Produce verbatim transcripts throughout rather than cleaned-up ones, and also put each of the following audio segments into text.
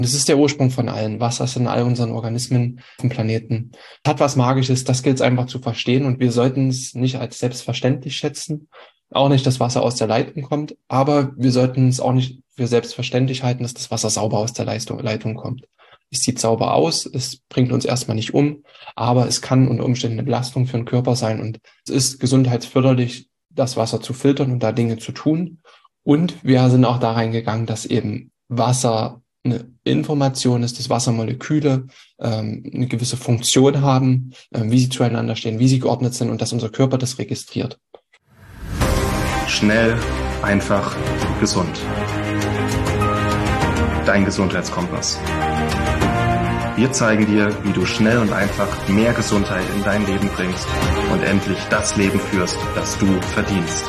Das ist der Ursprung von allen. Wasser ist in all unseren Organismen auf dem Planeten. Hat was Magisches, das gilt es einfach zu verstehen und wir sollten es nicht als selbstverständlich schätzen. Auch nicht, dass Wasser aus der Leitung kommt, aber wir sollten es auch nicht für selbstverständlich halten, dass das Wasser sauber aus der Leistung, Leitung kommt. Es sieht sauber aus, es bringt uns erstmal nicht um, aber es kann unter Umständen eine Belastung für den Körper sein und es ist gesundheitsförderlich, das Wasser zu filtern und da Dinge zu tun. Und wir sind auch da reingegangen, dass eben Wasser eine Information ist, dass Wassermoleküle ähm, eine gewisse Funktion haben, äh, wie sie zueinander stehen, wie sie geordnet sind und dass unser Körper das registriert. Schnell, einfach, gesund. Dein Gesundheitskompass. Wir zeigen dir, wie du schnell und einfach mehr Gesundheit in dein Leben bringst und endlich das Leben führst, das du verdienst.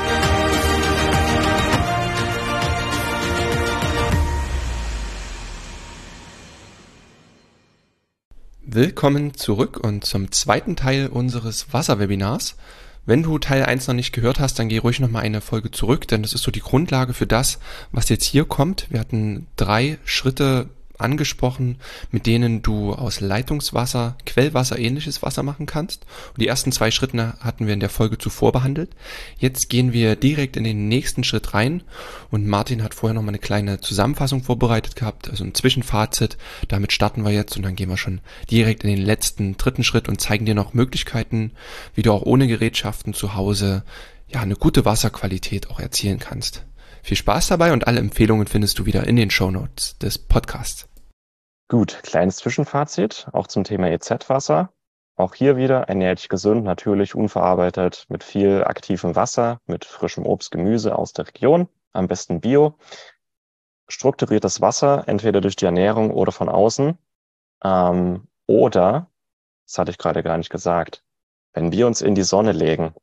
Willkommen zurück und zum zweiten Teil unseres Wasserwebinars. Wenn du Teil eins noch nicht gehört hast, dann geh ruhig nochmal eine Folge zurück, denn das ist so die Grundlage für das, was jetzt hier kommt. Wir hatten drei Schritte angesprochen, mit denen du aus Leitungswasser, Quellwasser ähnliches Wasser machen kannst. Und die ersten zwei Schritte hatten wir in der Folge zuvor behandelt. Jetzt gehen wir direkt in den nächsten Schritt rein und Martin hat vorher noch mal eine kleine Zusammenfassung vorbereitet gehabt, also ein Zwischenfazit. Damit starten wir jetzt und dann gehen wir schon direkt in den letzten dritten Schritt und zeigen dir noch Möglichkeiten, wie du auch ohne Gerätschaften zu Hause ja eine gute Wasserqualität auch erzielen kannst. Viel Spaß dabei und alle Empfehlungen findest du wieder in den Shownotes des Podcasts. Gut, kleines Zwischenfazit, auch zum Thema E Z-Wasser. Auch hier wieder ernährt dich gesund, natürlich, unverarbeitet, mit viel aktivem Wasser, mit frischem Obst, Gemüse aus der Region, am besten Bio. Strukturiertes Wasser, entweder durch die Ernährung oder von außen. Ähm, oder, das hatte ich gerade gar nicht gesagt, wenn wir uns in die Sonne legen,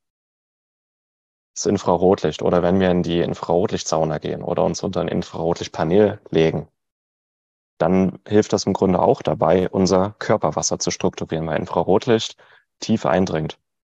das Infrarotlicht, oder wenn wir in die Infrarotlichtsauna gehen oder uns unter ein Infrarotlichtpanel legen, dann hilft das im Grunde auch dabei, unser Körperwasser zu strukturieren, weil Infrarotlicht tief eindringt.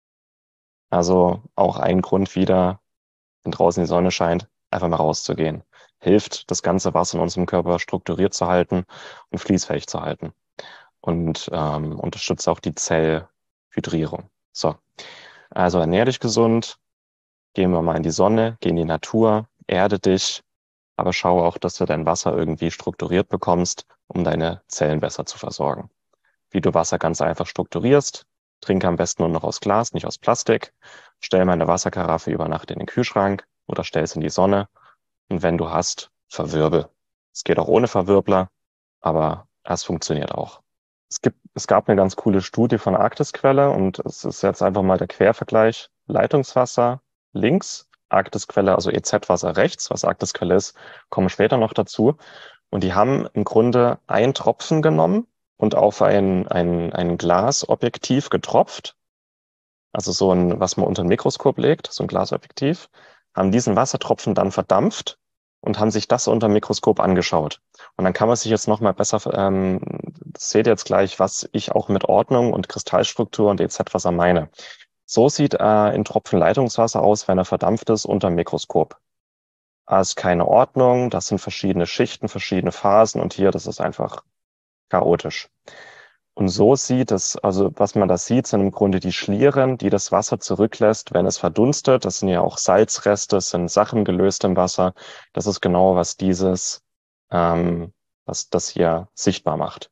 Also auch ein Grund wieder, wenn draußen die Sonne scheint, einfach mal rauszugehen. Hilft, das ganze Wasser in unserem Körper strukturiert zu halten und fließfähig zu halten. Und ähm, unterstützt auch die Zellhydrierung. So, also ernähr dich gesund, gehen wir mal in die Sonne, geh in die Natur, erde dich, aber schau auch, dass du dein Wasser irgendwie strukturiert bekommst, um deine Zellen besser zu versorgen. Wie du Wasser ganz einfach strukturierst, trinke am besten nur noch aus Glas, nicht aus Plastik. Stell meine Wasserkaraffe über Nacht in den Kühlschrank oder stell es in die Sonne. Und wenn du hast, verwirbel. Es geht auch ohne Verwirbler, aber es funktioniert auch. Es gibt, es gab eine ganz coole Studie von Arktisquelle und es ist jetzt einfach mal der Quervergleich. Leitungswasser links, Arktisquelle, also E Z-Wasser rechts, was Arktisquelle ist, kommen später noch dazu. Und die haben im Grunde einen Tropfen genommen und auf ein, ein, ein Glasobjektiv getropft. Also so ein, was man unter ein Mikroskop legt, so ein Glasobjektiv, haben diesen Wassertropfen dann verdampft und haben sich das unter dem Mikroskop angeschaut. Und dann kann man sich jetzt nochmal besser, ähm, seht ihr jetzt gleich, was ich auch mit Ordnung und Kristallstruktur und E Z-Wasser meine. So sieht äh, ein Tropfen Leitungswasser aus, wenn er verdampft ist unter dem Mikroskop. Da ist keine Ordnung, das sind verschiedene Schichten, verschiedene Phasen und hier, das ist einfach chaotisch. Und so sieht es, also was man da sieht, sind im Grunde die Schlieren, die das Wasser zurücklässt, wenn es verdunstet. Das sind ja auch Salzreste, das sind Sachen gelöst im Wasser. Das ist genau, was dieses, ähm, was das hier sichtbar macht.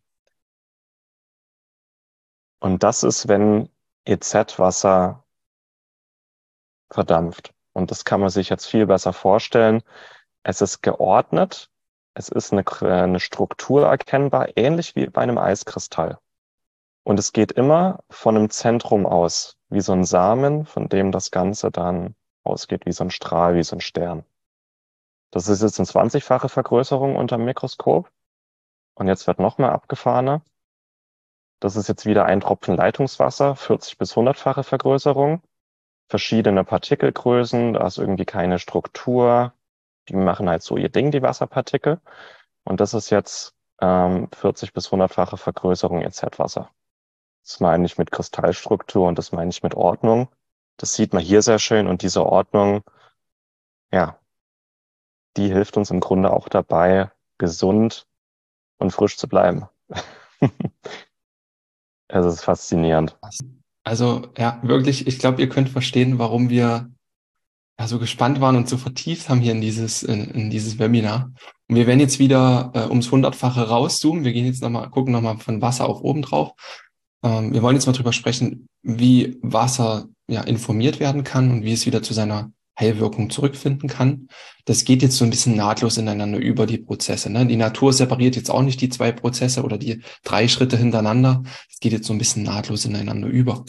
Und das ist, wenn E Z-Wasser verdampft. Und das kann man sich jetzt viel besser vorstellen. Es ist geordnet, es ist eine, eine Struktur erkennbar, ähnlich wie bei einem Eiskristall. Und es geht immer von einem Zentrum aus, wie so ein Samen, von dem das Ganze dann ausgeht, wie so ein Strahl, wie so ein Stern. Das ist jetzt eine zwanzigfache Vergrößerung unter dem Mikroskop. Und jetzt wird noch mal abgefahrener. Das ist jetzt wieder ein Tropfen Leitungswasser, vierzig bis hundertfache Vergrößerung. Verschiedene Partikelgrößen, da ist irgendwie keine Struktur. Die machen halt so ihr Ding, die Wasserpartikel. Und das ist jetzt ähm, vierzig bis hundertfache Vergrößerung E Z-Wasser. Das meine ich mit Kristallstruktur und das meine ich mit Ordnung. Das sieht man hier sehr schön und diese Ordnung, ja, die hilft uns im Grunde auch dabei, gesund und frisch zu bleiben. Es ist faszinierend. Also ja, wirklich, ich glaube, ihr könnt verstehen, warum wir ja, so gespannt waren und so vertieft haben hier in dieses, in, in dieses Webinar. Und wir werden jetzt wieder äh, ums Hundertfache rauszoomen. Wir gehen jetzt nochmal, gucken nochmal von Wasser auf oben drauf. Ähm, wir wollen jetzt mal drüber sprechen, wie Wasser ja informiert werden kann und wie es wieder zu seiner Heilwirkung zurückfinden kann. Das geht jetzt so ein bisschen nahtlos ineinander über die Prozesse. Ne? Die Natur separiert jetzt auch nicht die zwei Prozesse oder die drei Schritte hintereinander. Es geht jetzt so ein bisschen nahtlos ineinander über.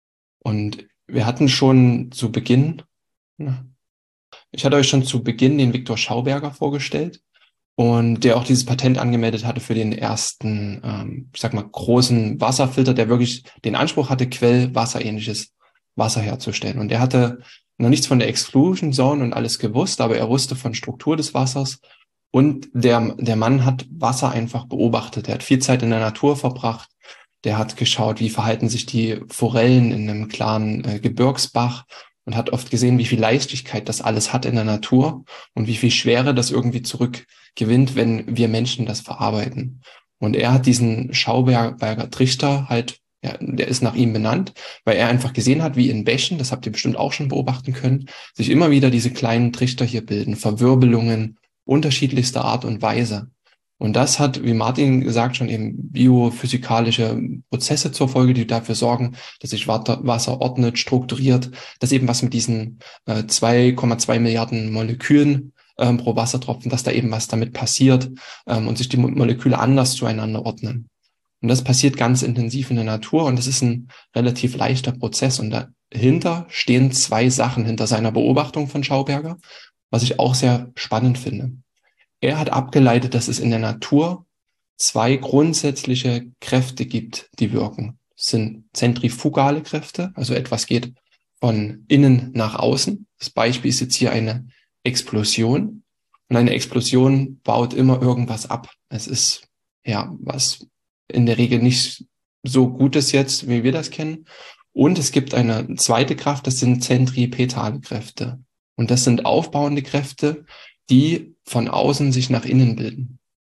Und wir hatten schon zu Beginn, ne? Ich hatte euch schon zu Beginn den Viktor Schauberger vorgestellt und der auch dieses Patent angemeldet hatte für den ersten, ähm, ich sag mal, großen Wasserfilter, der wirklich den Anspruch hatte, quellwasserähnliches Wasser herzustellen. Und der hatte noch nichts von der Exclusion Zone und alles gewusst, aber er wusste von Struktur des Wassers. Und der, der Mann hat Wasser einfach beobachtet. Er hat viel Zeit in der Natur verbracht. Der hat geschaut, wie verhalten sich die Forellen in einem klaren äh, Gebirgsbach und hat oft gesehen, wie viel Leichtigkeit das alles hat in der Natur und wie viel Schwere das irgendwie zurückgewinnt, wenn wir Menschen das verarbeiten. Und er hat diesen Schauberger Trichter halt, ja, der ist nach ihm benannt, weil er einfach gesehen hat, wie in Bächen, das habt ihr bestimmt auch schon beobachten können, sich immer wieder diese kleinen Trichter hier bilden, Verwirbelungen unterschiedlichster Art und Weise. Und das hat, wie Martin gesagt, schon eben biophysikalische Prozesse zur Folge, die dafür sorgen, dass sich Wasser ordnet, strukturiert, dass eben was mit diesen äh, zwei Komma zwei Milliarden Molekülen ähm, pro Wassertropfen, dass da eben was damit passiert ähm, und sich die Moleküle anders zueinander ordnen. Und das passiert ganz intensiv in der Natur und das ist ein relativ leichter Prozess. Und dahinter stehen zwei Sachen hinter seiner Beobachtung von Schauberger, was ich auch sehr spannend finde. Er hat abgeleitet, dass es in der Natur zwei grundsätzliche Kräfte gibt, die wirken. Das sind zentrifugale Kräfte, also etwas geht von innen nach außen. Das Beispiel ist jetzt hier eine Explosion. Und eine Explosion baut immer irgendwas ab. Es ist ja was in der Regel nicht so Gutes jetzt, wie wir das kennen. Und es gibt eine zweite Kraft, das sind zentripetale Kräfte. Und das sind aufbauende Kräfte, die von außen sich nach innen bilden.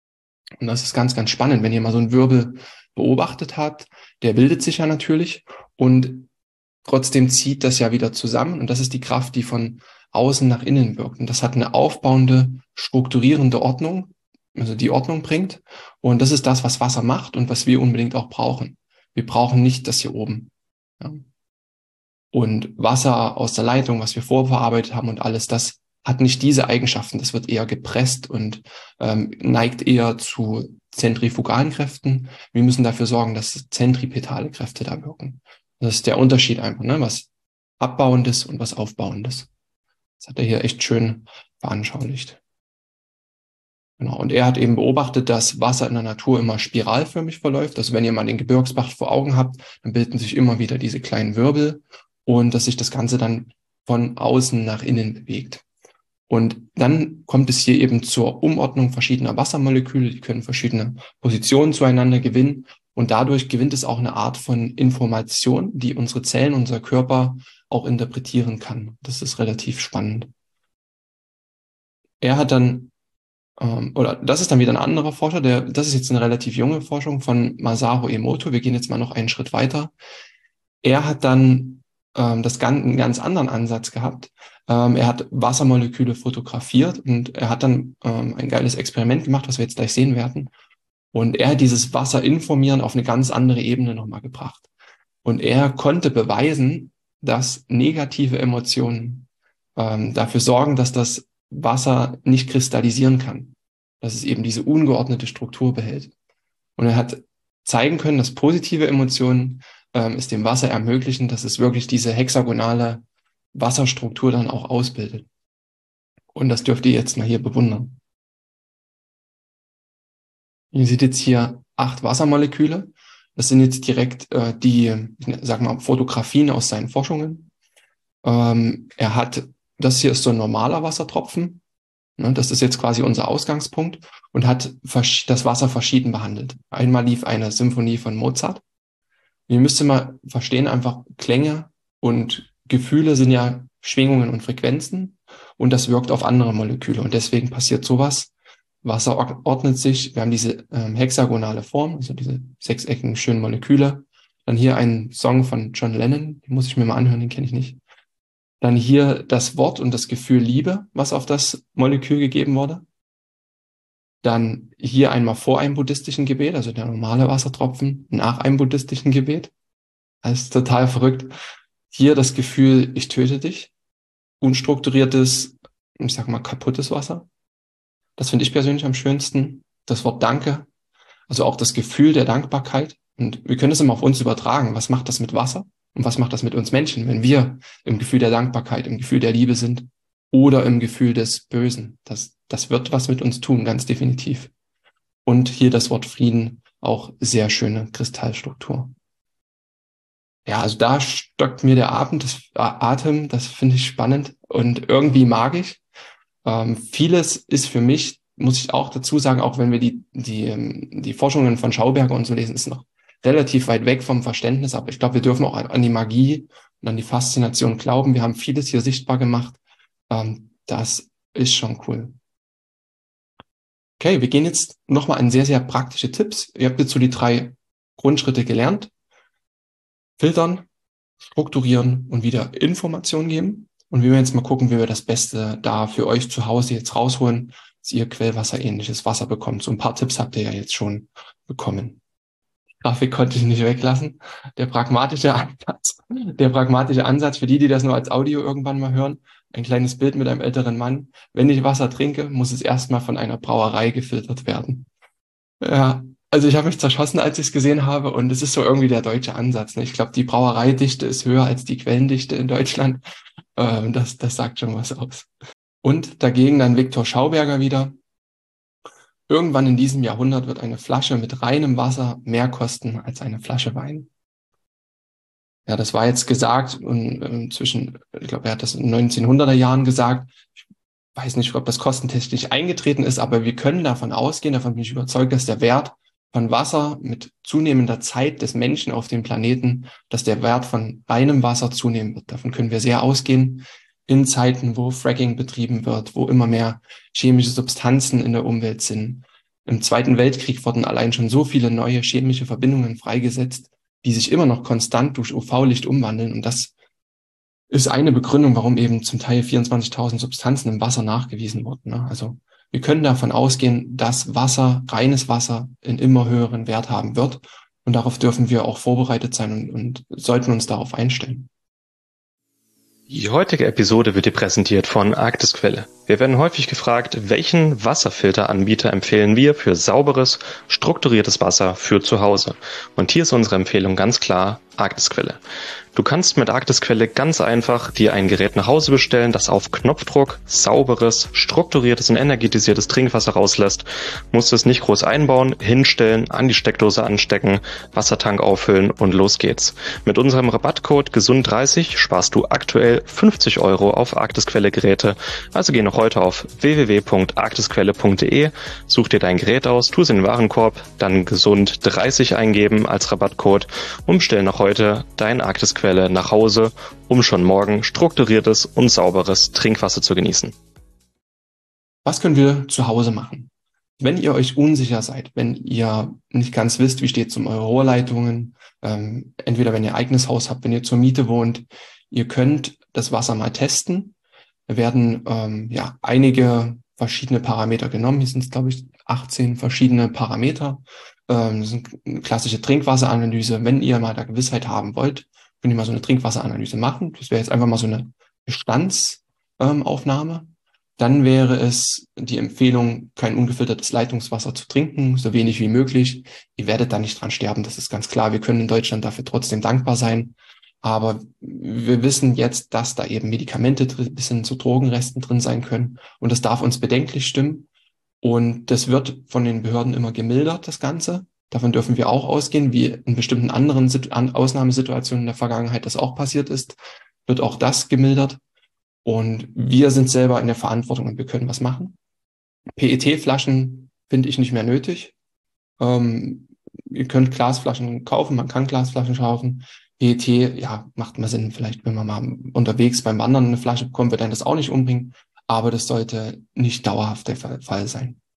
Und das ist ganz, ganz spannend, wenn ihr mal so einen Wirbel beobachtet habt, der bildet sich ja natürlich und trotzdem zieht das ja wieder zusammen und das ist die Kraft, die von außen nach innen wirkt. Und das hat eine aufbauende, strukturierende Ordnung, also die Ordnung bringt. Und das ist das, was Wasser macht und was wir unbedingt auch brauchen. Wir brauchen nicht das hier oben. Ja. Und Wasser aus der Leitung, was wir vorverarbeitet haben und alles, das hat nicht diese Eigenschaften. Das wird eher gepresst und ähm, neigt eher zu zentrifugalen Kräften. Wir müssen dafür sorgen, dass zentripetale Kräfte da wirken. Das ist der Unterschied einfach, ne? Was Abbauendes und was Aufbauendes. Das hat er hier echt schön veranschaulicht. Genau. Und er hat eben beobachtet, dass Wasser in der Natur immer spiralförmig verläuft. Also wenn ihr mal den Gebirgsbach vor Augen habt, dann bilden sich immer wieder diese kleinen Wirbel und dass sich das Ganze dann von außen nach innen bewegt. Und dann kommt es hier eben zur Umordnung verschiedener Wassermoleküle, die können verschiedene Positionen zueinander gewinnen und dadurch gewinnt es auch eine Art von Information, die unsere Zellen, unser Körper auch interpretieren kann. Das ist relativ spannend. Er hat dann, ähm, oder das ist dann wieder ein anderer Forscher, der, das ist jetzt eine relativ junge Forschung von Masaru Emoto. Wir gehen jetzt mal noch einen Schritt weiter. Er hat dann ähm, das ganz, einen ganz anderen Ansatz gehabt. Ähm, er hat Wassermoleküle fotografiert und er hat dann ähm, ein geiles Experiment gemacht, was wir jetzt gleich sehen werden. Und er hat dieses Wasser informieren auf eine ganz andere Ebene nochmal gebracht. Und er konnte beweisen, dass negative Emotionen ähm, dafür sorgen, dass das Wasser nicht kristallisieren kann, dass es eben diese ungeordnete Struktur behält. Und er hat zeigen können, dass positive Emotionen ähm, es dem Wasser ermöglichen, dass es wirklich diese hexagonale Wasserstruktur dann auch ausbildet. Und das dürft ihr jetzt mal hier bewundern. Ihr seht jetzt hier acht Wassermoleküle. Das sind jetzt direkt äh, die, ich sag mal, Fotografien aus seinen Forschungen. Ähm, er hat, das hier ist so ein normaler Wassertropfen. Ne, das ist jetzt quasi unser Ausgangspunkt und hat das Wasser verschieden behandelt. Einmal lief eine Symphonie von Mozart. Ihr müsst mal verstehen, einfach Klänge und Gefühle sind ja Schwingungen und Frequenzen und das wirkt auf andere Moleküle und deswegen passiert sowas Wasser ordnet sich. Wir haben diese ähm, hexagonale Form, also diese sechseckigen schönen Moleküle. Dann hier ein Song von John Lennon, den muss ich mir mal anhören, den kenne ich nicht. Dann hier das Wort und das Gefühl Liebe, was auf das Molekül gegeben wurde. Dann hier einmal vor einem buddhistischen Gebet, also der normale Wassertropfen, nach einem buddhistischen Gebet. Das ist total verrückt. Hier das Gefühl, ich töte dich. Unstrukturiertes, ich sag mal, kaputtes Wasser. Das finde ich persönlich am schönsten. Das Wort Danke, also auch das Gefühl der Dankbarkeit. Und wir können es immer auf uns übertragen. Was macht das mit Wasser? Und was macht das mit uns Menschen, wenn wir im Gefühl der Dankbarkeit, im Gefühl der Liebe sind oder im Gefühl des Bösen? Das, das wird was mit uns tun, ganz definitiv. Und hier das Wort Frieden, auch sehr schöne Kristallstruktur. Ja, also da stockt mir der Atem, das, Atem, das finde ich spannend und irgendwie magisch. Ähm, vieles ist für mich, muss ich auch dazu sagen, auch wenn wir die, die, die Forschungen von Schauberger und so lesen, ist noch relativ weit weg vom Verständnis, aber ich glaube, wir dürfen auch an die Magie und an die Faszination glauben. Wir haben vieles hier sichtbar gemacht. Ähm, das ist schon cool. Okay, wir gehen jetzt nochmal an sehr, sehr praktische Tipps. Ihr habt jetzt so die drei Grundschritte gelernt. Filtern, strukturieren und wieder Informationen geben. Und wir werden jetzt mal gucken, wie wir das Beste da für euch zu Hause jetzt rausholen, dass ihr quellwasserähnliches Wasser bekommt. So ein paar Tipps habt ihr ja jetzt schon bekommen. Die Grafik konnte ich nicht weglassen. Der pragmatische Ansatz, der pragmatische Ansatz für die, die das nur als Audio irgendwann mal hören. Ein kleines Bild mit einem älteren Mann. Wenn ich Wasser trinke, muss es erstmal von einer Brauerei gefiltert werden. Ja, also ich habe mich zerschossen, als ich es gesehen habe, und es ist so irgendwie der deutsche Ansatz. Ne? Ich glaube, die Brauereidichte ist höher als die Quellendichte in Deutschland. Ähm, das, das sagt schon was aus. Und dagegen dann Viktor Schauberger wieder. Irgendwann in diesem Jahrhundert wird eine Flasche mit reinem Wasser mehr kosten als eine Flasche Wein. Ja, das war jetzt gesagt und ähm, zwischen, ich glaube, er hat das in den neunzehnhunderter Jahren gesagt. Ich weiß nicht, ob das kostentechnisch eingetreten ist, aber wir können davon ausgehen, davon bin ich überzeugt, dass der Wert von Wasser mit zunehmender Zeit des Menschen auf dem Planeten, dass der Wert von reinem Wasser zunehmen wird. Davon können wir sehr ausgehen in Zeiten, wo Fracking betrieben wird, wo immer mehr chemische Substanzen in der Umwelt sind. Im Zweiten Weltkrieg wurden allein schon so viele neue chemische Verbindungen freigesetzt, die sich immer noch konstant durch U V-Licht umwandeln. Und das ist eine Begründung, warum eben zum Teil vierundzwanzigtausend Substanzen im Wasser nachgewiesen wurden. Also wir können davon ausgehen, dass Wasser, reines Wasser, einen immer höheren Wert haben wird. Und darauf dürfen wir auch vorbereitet sein und, und sollten uns darauf einstellen. Die heutige Episode wird dir präsentiert von Arktisquelle. Wir werden häufig gefragt, welchen Wasserfilteranbieter empfehlen wir für sauberes, strukturiertes Wasser für zu Hause. Und hier ist unsere Empfehlung ganz klar Arktisquelle. Du kannst mit Arktisquelle ganz einfach dir ein Gerät nach Hause bestellen, das auf Knopfdruck sauberes, strukturiertes und energetisiertes Trinkwasser rauslässt. Musst es nicht groß einbauen, hinstellen, an die Steckdose anstecken, Wassertank auffüllen und los geht's. Mit unserem Rabattcode gesund dreißig sparst du aktuell fünfzig Euro auf Arktisquelle Geräte. Also geh noch heute auf w w w punkt arktisquelle punkt d e, such dir dein Gerät aus, tu es in den Warenkorb, dann gesund dreißig eingeben als Rabattcode und bestell noch heute dein Arktisquelle nach Hause, um schon morgen strukturiertes und sauberes Trinkwasser zu genießen. Was können wir zu Hause machen? Wenn ihr euch unsicher seid, wenn ihr nicht ganz wisst, wie steht es um eure Rohrleitungen, ähm, entweder wenn ihr eigenes Haus habt, wenn ihr zur Miete wohnt, ihr könnt das Wasser mal testen. Da werden ähm, ja einige verschiedene Parameter genommen. Hier sind es, glaube ich, achtzehn verschiedene Parameter. Ähm, das ist eine klassische Trinkwasseranalyse. Wenn ihr mal da Gewissheit haben wollt, könnt ihr mal so eine Trinkwasseranalyse machen. Das wäre jetzt einfach mal so eine Bestandsaufnahme. Ähm, Dann wäre es die Empfehlung, kein ungefiltertes Leitungswasser zu trinken, so wenig wie möglich. Ihr werdet da nicht dran sterben, das ist ganz klar. Wir können in Deutschland dafür trotzdem dankbar sein. Aber wir wissen jetzt, dass da eben Medikamente bis hin zu Drogenresten drin sein können. Und das darf uns bedenklich stimmen. Und das wird von den Behörden immer gemildert, das Ganze. Davon dürfen wir auch ausgehen, wie in bestimmten anderen Ausnahmesituationen in der Vergangenheit das auch passiert ist, wird auch das gemildert. Und wir sind selber in der Verantwortung und wir können was machen. P E T-Flaschen finde ich nicht mehr nötig. Ähm, ihr könnt Glasflaschen kaufen, man kann Glasflaschen kaufen. P E T, ja, macht mal Sinn, vielleicht wenn man mal unterwegs beim Wandern eine Flasche bekommt, wird einen das auch nicht umbringen, aber das sollte nicht dauerhaft der Fall sein.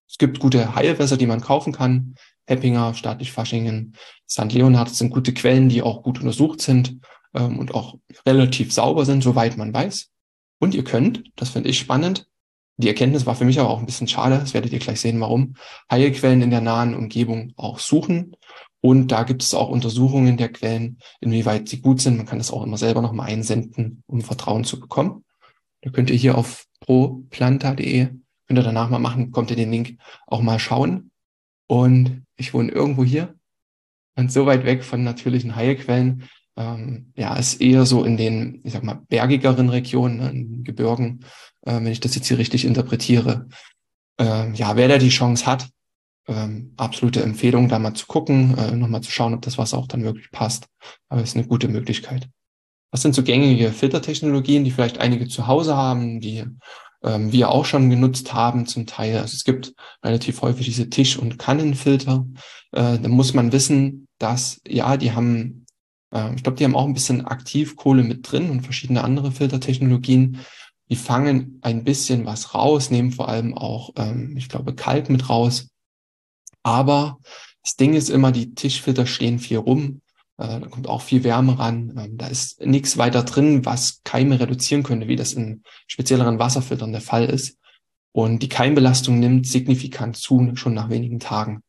Es gibt gute Heilwässer, die man kaufen kann. Heppinger, Staatlich Faschingen, Sankt Leonhard, das sind gute Quellen, die auch gut untersucht sind ähm, und auch relativ sauber sind, soweit man weiß. Und ihr könnt, das finde ich spannend, die Erkenntnis war für mich aber auch ein bisschen schade, das werdet ihr gleich sehen, warum, Heilquellen in der nahen Umgebung auch suchen. Und da gibt es auch Untersuchungen der Quellen, inwieweit sie gut sind. Man kann das auch immer selber nochmal einsenden, um Vertrauen zu bekommen. Da könnt ihr hier auf proplanta punkt de, könnt ihr danach mal machen, kommt ihr den Link auch mal schauen. Und ich wohne irgendwo hier und so weit weg von natürlichen Heilquellen. Ähm, ja, ist eher so in den, ich sag mal, bergigeren Regionen, ne, in den Gebirgen, äh, wenn ich das jetzt hier richtig interpretiere. Ähm, ja, wer da die Chance hat, ähm, absolute Empfehlung, da mal zu gucken, äh, nochmal zu schauen, ob das Wasser auch dann wirklich passt. Aber es ist eine gute Möglichkeit. Was sind so gängige Filtertechnologien, die vielleicht einige zu Hause haben, die ähm, wir auch schon genutzt haben zum Teil? Also es gibt relativ häufig diese Tisch- und Kannenfilter. Äh, da muss man wissen, dass, ja, die haben, äh, ich glaube, die haben auch ein bisschen Aktivkohle mit drin und verschiedene andere Filtertechnologien. Die fangen ein bisschen was raus, nehmen vor allem auch, ähm, ich glaube, Kalk mit raus. Aber das Ding ist immer, die Tischfilter stehen viel rum. Äh, da kommt auch viel Wärme ran. Ähm, da ist nichts weiter drin, was Keime reduzieren könnte, wie das in spezielleren Wasserfiltern der Fall ist. Und die Keimbelastung nimmt signifikant zu, schon nach wenigen Tagen.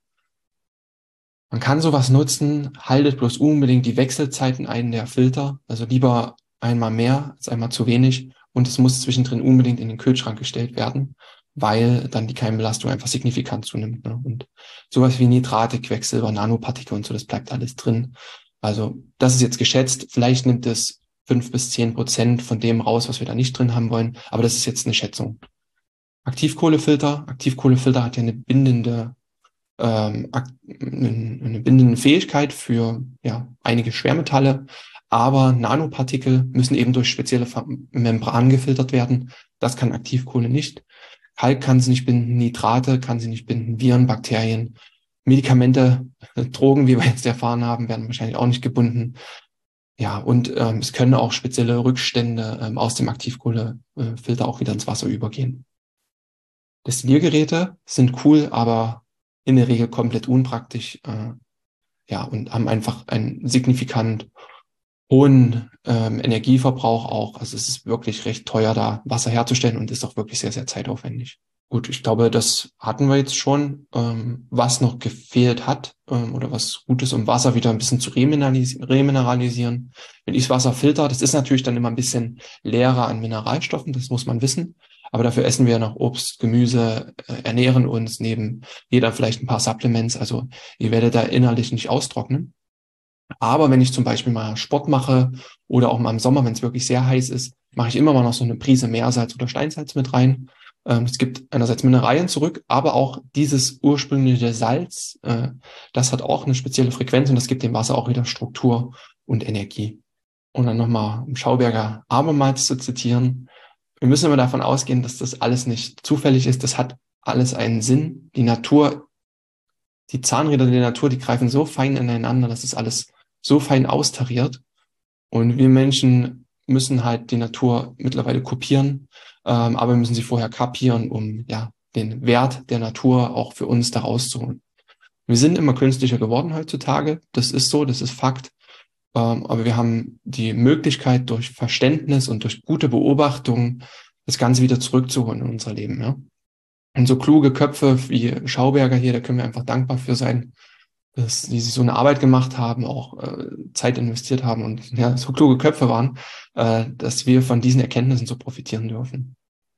Man kann sowas nutzen, haltet bloß unbedingt die Wechselzeiten ein der Filter. Also lieber einmal mehr als einmal zu wenig. Und es muss zwischendrin unbedingt in den Kühlschrank gestellt werden, weil dann die Keimbelastung einfach signifikant zunimmt. Ne? Und sowas wie Nitrate, Quecksilber, Nanopartikel und so, das bleibt alles drin. Also das ist jetzt geschätzt. Vielleicht nimmt es fünf bis zehn Prozent von dem raus, was wir da nicht drin haben wollen. Aber das ist jetzt eine Schätzung. Aktivkohlefilter. Aktivkohlefilter hat ja eine bindende, ähm, eine bindende Fähigkeit für ja einige Schwermetalle. Aber Nanopartikel müssen eben durch spezielle Membranen gefiltert werden. Das kann Aktivkohle nicht. Kalk kann sie nicht binden, Nitrate kann sie nicht binden, Viren, Bakterien, Medikamente, Drogen, wie wir jetzt erfahren haben, werden wahrscheinlich auch nicht gebunden. Ja, und ähm, es können auch spezielle Rückstände ähm, aus dem Aktivkohlefilter auch wieder ins Wasser übergehen. Destilliergeräte sind cool, aber in der Regel komplett unpraktisch. Äh, ja, und haben einfach einen signifikant hohen ähm, Energieverbrauch auch. Also es ist wirklich recht teuer, da Wasser herzustellen und ist auch wirklich sehr, sehr zeitaufwendig. Gut, ich glaube, das hatten wir jetzt schon. Ähm, was noch gefehlt hat ähm, oder was gut ist, um Wasser wieder ein bisschen zu remineralisi- remineralisieren. Wenn ich das Wasser filter, das ist natürlich dann immer ein bisschen leerer an Mineralstoffen, das muss man wissen. Aber dafür essen wir noch Obst, Gemüse, äh, ernähren uns neben jeder vielleicht ein paar Supplements. Also ihr werdet da innerlich nicht austrocknen. Aber wenn ich zum Beispiel mal Sport mache oder auch mal im Sommer, wenn es wirklich sehr heiß ist, mache ich immer mal noch so eine Prise Meersalz oder Steinsalz mit rein. Ähm, es gibt einerseits Mineralien zurück, aber auch dieses ursprüngliche Salz, äh, das hat auch eine spezielle Frequenz und das gibt dem Wasser auch wieder Struktur und Energie. Und dann nochmal, um Schauberger abermals zu zitieren, wir müssen immer davon ausgehen, dass das alles nicht zufällig ist. Das hat alles einen Sinn. Die Natur, die Zahnräder der Natur, die greifen so fein ineinander, dass es alles so fein austariert. Und wir Menschen müssen halt die Natur mittlerweile kopieren, ähm, aber wir müssen sie vorher kapieren, um ja den Wert der Natur auch für uns da rauszuholen. Wir sind immer künstlicher geworden heutzutage. Das ist so, das ist Fakt. Ähm, aber wir haben die Möglichkeit, durch Verständnis und durch gute Beobachtung das Ganze wieder zurückzuholen in unser Leben. Ja? Und so kluge Köpfe wie Schauberger hier, da können wir einfach dankbar für sein, dass die sich so eine Arbeit gemacht haben, auch äh, Zeit investiert haben und ja, so kluge Köpfe waren, äh, dass wir von diesen Erkenntnissen so profitieren dürfen.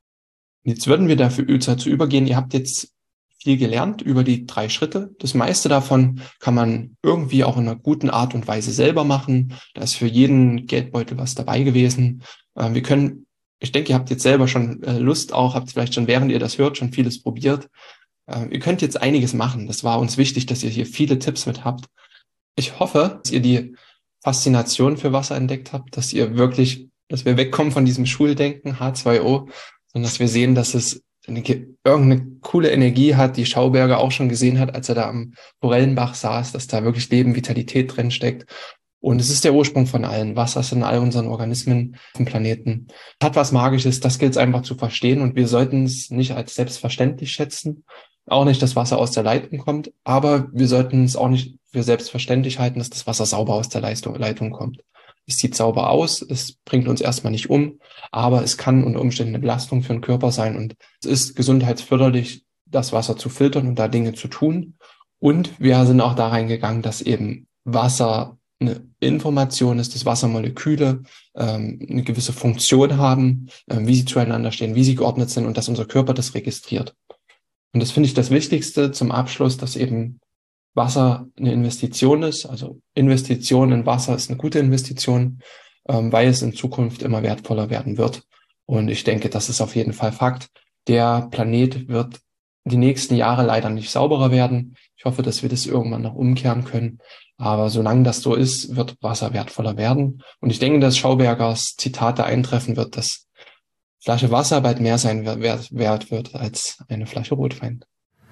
Jetzt würden wir dafür dazu übergehen, ihr habt jetzt viel gelernt über die drei Schritte. Das meiste davon kann man irgendwie auch in einer guten Art und Weise selber machen. Da ist für jeden Geldbeutel was dabei gewesen. Äh, wir können, ich denke, ihr habt jetzt selber schon äh, Lust auch, habt vielleicht schon, während ihr das hört, schon vieles probiert. Äh, ihr könnt jetzt einiges machen. Das war uns wichtig, dass ihr hier viele Tipps mit habt. Ich hoffe, dass ihr die Faszination für Wasser entdeckt habt, dass ihr wirklich, dass wir wegkommen von diesem Schuldenken, H zwei O, sondern dass wir sehen, dass es eine, irgendeine coole Energie hat, die Schauberger auch schon gesehen hat, als er da am Forellenbach saß, dass da wirklich Leben, Vitalität drin steckt. Und es ist der Ursprung von allen. Wasser ist in all unseren Organismen auf dem Planeten. Hat was Magisches, das gilt es einfach zu verstehen und wir sollten es nicht als selbstverständlich schätzen. auch nicht das Wasser aus der Leitung kommt, aber wir sollten es auch nicht für selbstverständlich halten, dass das Wasser sauber aus der Leistung, Leitung kommt. Es sieht sauber aus, es bringt uns erstmal nicht um, aber es kann unter Umständen eine Belastung für den Körper sein und es ist gesundheitsförderlich, das Wasser zu filtern und da Dinge zu tun. Und wir sind auch da reingegangen, dass eben Wasser eine Information ist, dass Wassermoleküle ähm, eine gewisse Funktion haben, äh, wie sie zueinander stehen, wie sie geordnet sind und dass unser Körper das registriert. Und das finde ich das Wichtigste zum Abschluss, dass eben Wasser eine Investition ist. Also Investition in Wasser ist eine gute Investition, ähm, weil es in Zukunft immer wertvoller werden wird. Und ich denke, das ist auf jeden Fall Fakt. Der Planet wird die nächsten Jahre leider nicht sauberer werden. Ich hoffe, dass wir das irgendwann noch umkehren können. Aber solange das so ist, wird Wasser wertvoller werden. Und ich denke, dass Schaubergers Zitate eintreffen wird, dass Flasche Wasser bald mehr sein wert, wert wird als eine Flasche Rotwein.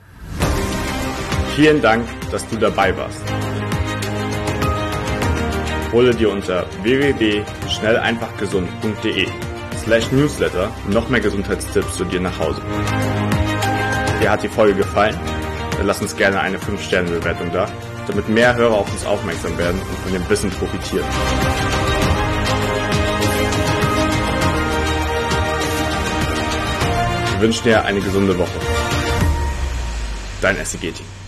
Vielen Dank, dass du dabei warst. Hole dir unter w w w punkt schnell einfach gesund punkt de slash newsletter noch mehr Gesundheitstipps zu dir nach Hause. Dir hat die Folge gefallen? Dann lass uns gerne eine fünf Sterne Bewertung da, damit mehr Hörer auf uns aufmerksam werden und von dem Wissen profitieren. Wir wünschen dir eine gesunde Woche. Dein S C G-Team.